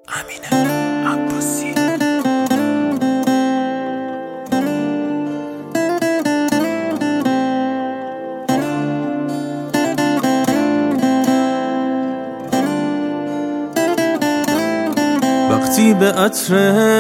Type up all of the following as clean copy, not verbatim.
امین عباسی. وقتی به عطر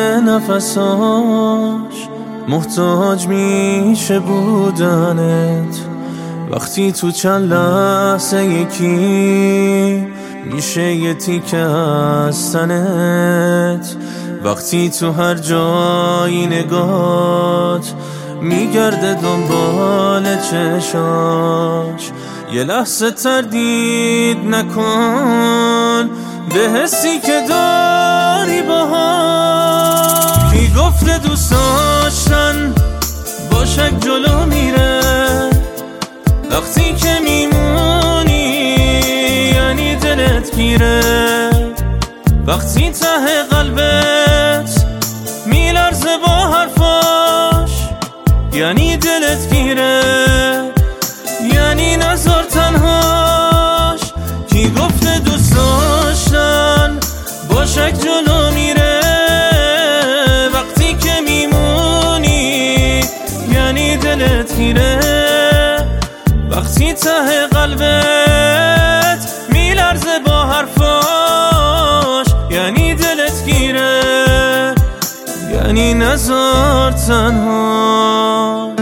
نفساش محتاج میشه بودنت، وقتی تو چند لحظه یکی میشه یه تیکه از تنت، وقتی تو هر جایی نگات میگرده دنبال چشاش، یه لحظه تردید نکن به حسی که داری باها. کی گفته دوست داشتن با شک جلو میره، وقتی که میمونی یعنی دلت گیره، وقتی ته قلبت میلرزه با حرفاش یعنی دلت گیره، یعنی نذار تنهاش. کی گفته دوست داشتن با شک جلو میره، وقتی که میمونی یعنی دلت گیره، وقتی ته قلبت میلرزه با حرفاش یعنی دلت گیره، یعنی نذار تنها.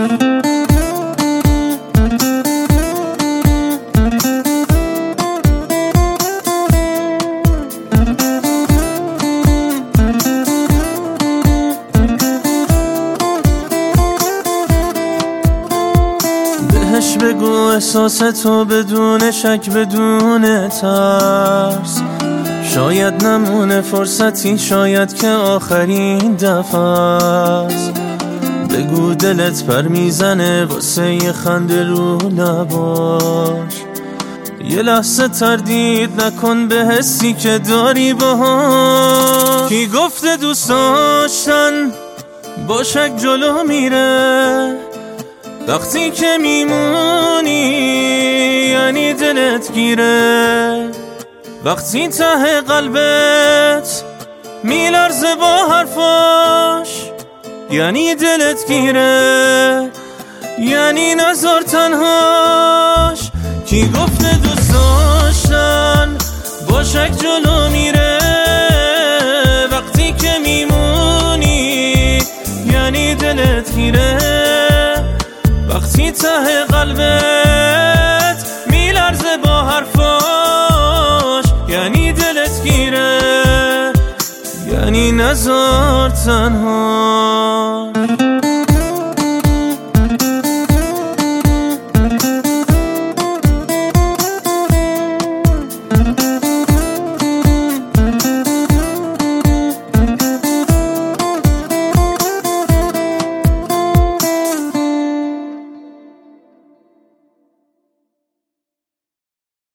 بهش بگو احساس تو بدون شک بدون ترس، شاید نمونه فرصتی، شاید که آخرین دفعه است. بگو دلت پر میزنه واسه یه خنده رو لباش، یه لحظه تردید نکن به حسی که داری باهاش. کی گفته دوست داشتن با شک جلو میره، وقتی که میمونی یعنی دلت گیره، وقتی ته قلبت میلرزه با حرفاش یعنی دلت گیره، یعنی نذار تنهاش. کی گفته دوست داشتن با شک جلو میره، وقتی که میمونی یعنی دلت گیره، وقتی ته قلبت میلرزه با حرفاش یعنی دلت گیره، یعنی نذار تنها.